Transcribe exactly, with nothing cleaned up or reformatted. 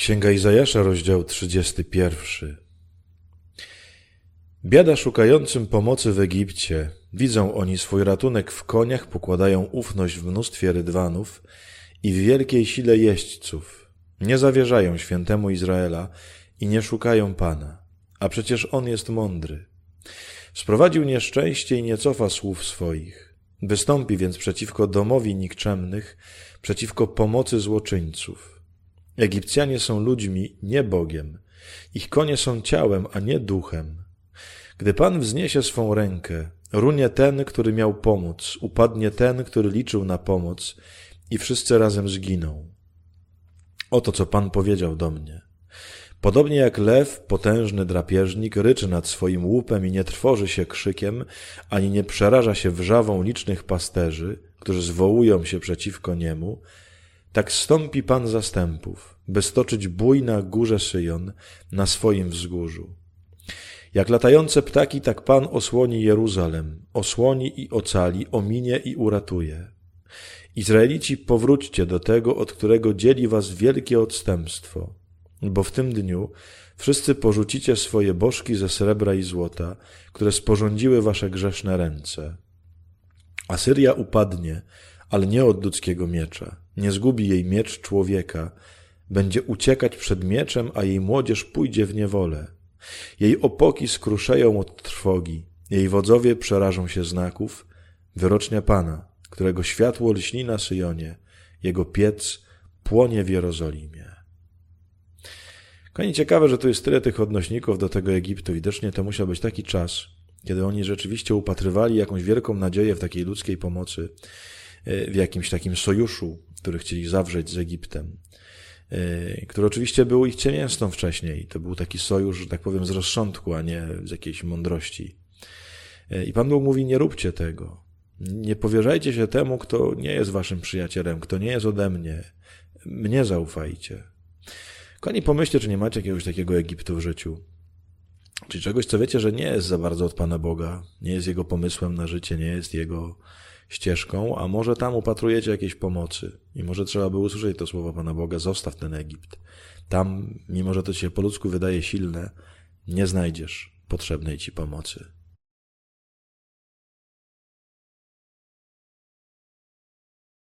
Księga Izajasza, rozdział trzydziesty pierwszy. Biada szukającym pomocy w Egipcie. Widzą oni swój ratunek w koniach, pokładają ufność w mnóstwie rydwanów i w wielkiej sile jeźdźców. Nie zawierzają świętemu Izraela i nie szukają Pana, a przecież On jest mądry. Sprowadził nieszczęście i nie cofa słów swoich. Wystąpi więc przeciwko domowi nikczemnych, przeciwko pomocy złoczyńców. Egipcjanie są ludźmi, nie Bogiem. Ich konie są ciałem, a nie duchem. Gdy Pan wzniesie swą rękę, runie ten, który miał pomóc, upadnie ten, który liczył na pomoc i wszyscy razem zginą. Oto, co Pan powiedział do mnie. Podobnie jak lew, potężny drapieżnik, ryczy nad swoim łupem i nie trwoży się krzykiem, ani nie przeraża się wrzawą licznych pasterzy, którzy zwołują się przeciwko niemu, tak zstąpi Pan zastępów, by stoczyć bój na górze Syjon, na swoim wzgórzu. Jak latające ptaki, tak Pan osłoni Jeruzalem, osłoni i ocali, ominie i uratuje. Izraelici, powróćcie do tego, od którego dzieli was wielkie odstępstwo, bo w tym dniu wszyscy porzucicie swoje bożki ze srebra i złota, które sporządziły wasze grzeszne ręce. Asyria upadnie, ale nie od ludzkiego miecza. Nie zgubi jej miecz człowieka. Będzie uciekać przed mieczem, a jej młodzież pójdzie w niewolę. Jej opoki skruszeją od trwogi. Jej wodzowie przerażą się znaków. Wyrocznia Pana, którego światło lśni na Syjonie. Jego piec płonie w Jerozolimie. Konie ciekawe, że tu jest tyle tych odnośników do tego Egiptu. Widocznie to musiał być taki czas, kiedy oni rzeczywiście upatrywali jakąś wielką nadzieję w takiej ludzkiej pomocy, w jakimś takim sojuszu, który chcieli zawrzeć z Egiptem, który oczywiście był ich ciemiężcą wcześniej. To był taki sojusz, że tak powiem, z rozsądku, a nie z jakiejś mądrości. I Pan Bóg mówi, nie róbcie tego. Nie powierzajcie się temu, kto nie jest waszym przyjacielem, kto nie jest ode mnie. Mnie zaufajcie. Kochani, pomyślcie, czy nie macie jakiegoś takiego Egiptu w życiu. Czyli czegoś, co wiecie, że nie jest za bardzo od Pana Boga, nie jest Jego pomysłem na życie, nie jest Jego ścieżką, a może tam upatrujecie jakiejś pomocy i może trzeba by usłyszeć to słowo Pana Boga, zostaw ten Egipt. Tam, mimo że to ci się po ludzku wydaje silne, nie znajdziesz potrzebnej ci pomocy.